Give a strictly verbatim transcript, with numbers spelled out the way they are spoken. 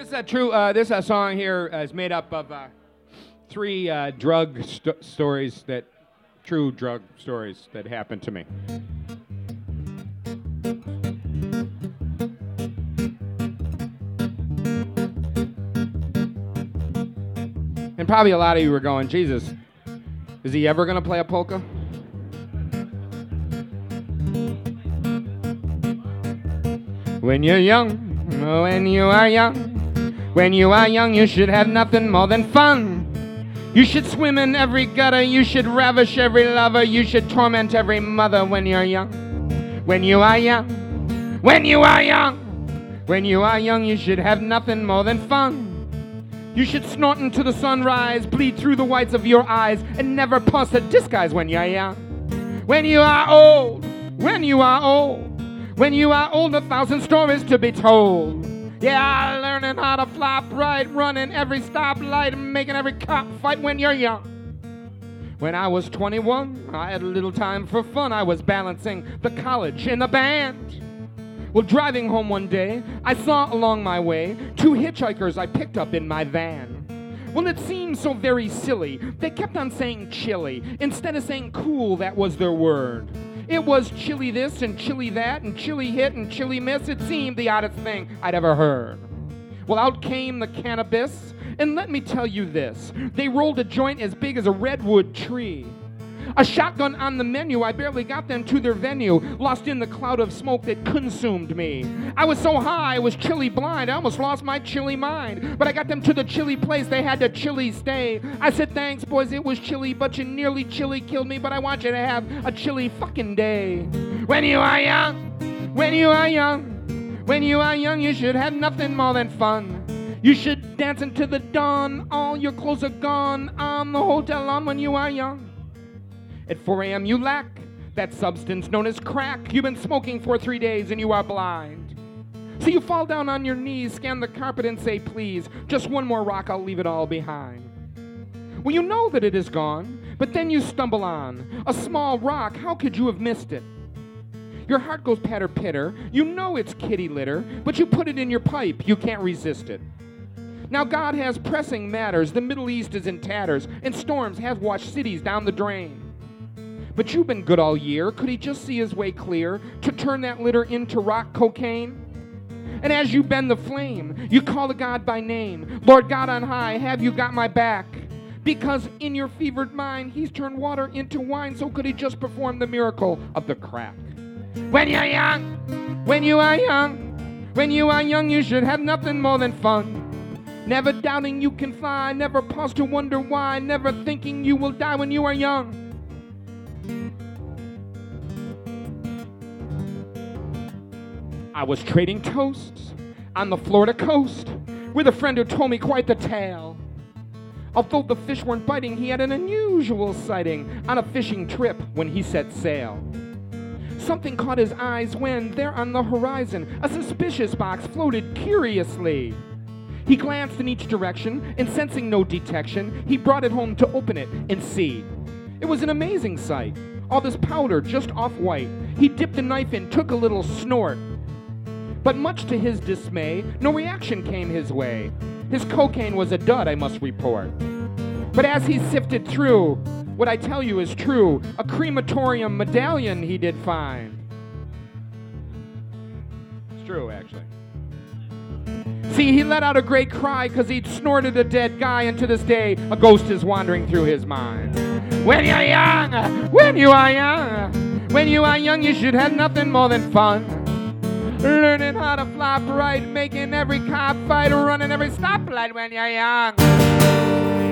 This is a true. Uh, this a song here uh, is made up of uh, three uh, drug st- stories that, true drug stories that happened to me. And probably a lot of you were going, Jesus, is he ever going to play a polka? When you're young, when you are young, when you are young, you should have nothing more than fun. You should swim in every gutter, you should ravish every lover, you should torment every mother when you're young. When you are young, when you are young, when you are young, you should have nothing more than fun. You should snort into the sunrise, bleed through the whites of your eyes, and never pause to disguise when you're young. When you are old, when you are old, when you are old, a thousand stories to be told. Yeah, learning how to flop right, running every stoplight, and making every cop fight when you're young. When I was twenty-one, I had a little time for fun. I was balancing the college and the band. Well, driving home one day, I saw along my way two hitchhikers I picked up in my van. Well, it seemed so very silly. They kept on saying chilly. Instead of saying cool, that was their word. It was chilly this and chilly that and chilly hit and chilly miss. It seemed the oddest thing I'd ever heard. Well, out came the cannabis, and let me tell you this. They rolled a joint as big as a redwood tree. A shotgun on the menu, I barely got them to their venue, lost in the cloud of smoke that consumed me. I was so high, I was chilly blind, I almost lost my chilly mind. But I got them to the chilly place, they had to chilly stay. I said, thanks, boys, it was chilly, but you nearly chilly killed me, but I want you to have a chilly fucking day. When you are young, when you are young, when you are young, you should have nothing more than fun. You should dance into the dawn, all your clothes are gone, on the hotel lawn when you are young. At four a.m. you lack that substance known as crack. You've been smoking for three days and you are blind. So you fall down on your knees, scan the carpet and say, please, just one more rock, I'll leave it all behind. Well, you know that it is gone, but then you stumble on a small rock. How could you have missed it? Your heart goes patter-pitter. You know it's kitty litter, but you put it in your pipe. You can't resist it. Now God has pressing matters. The Middle East is in tatters, and storms have washed cities down the drain. But you've been good all year. Could he just see his way clear to turn that litter into rock cocaine? And as you bend the flame, you call the God by name. Lord God on high, have you got my back? Because in your fevered mind, he's turned water into wine. So could he just perform the miracle of the crack? When you're young, when you are young, when you are young, you should have nothing more than fun. Never doubting you can fly, never pause to wonder why, never thinking you will die when you are young. I was trading toasts on the Florida coast with a friend who told me quite the tale. Although the fish weren't biting, he had an unusual sighting on a fishing trip when he set sail. Something caught his eyes when, there on the horizon, a suspicious box floated curiously. He glanced in each direction, and sensing no detection, he brought it home to open it and see. It was an amazing sight. All this powder just off-white. He dipped a knife in, took a little snort. But much to his dismay, no reaction came his way. His cocaine was a dud, I must report. But as he sifted through, what I tell you is true. A crematorium medallion he did find. It's true, actually. See, he let out a great cry because he'd snorted a dead guy, and to this day, a ghost is wandering through his mind. When you're young, when you are young, when you are young, you should have nothing more than fun. Learning how to flop right, making every cop fight, running every stoplight when you're young.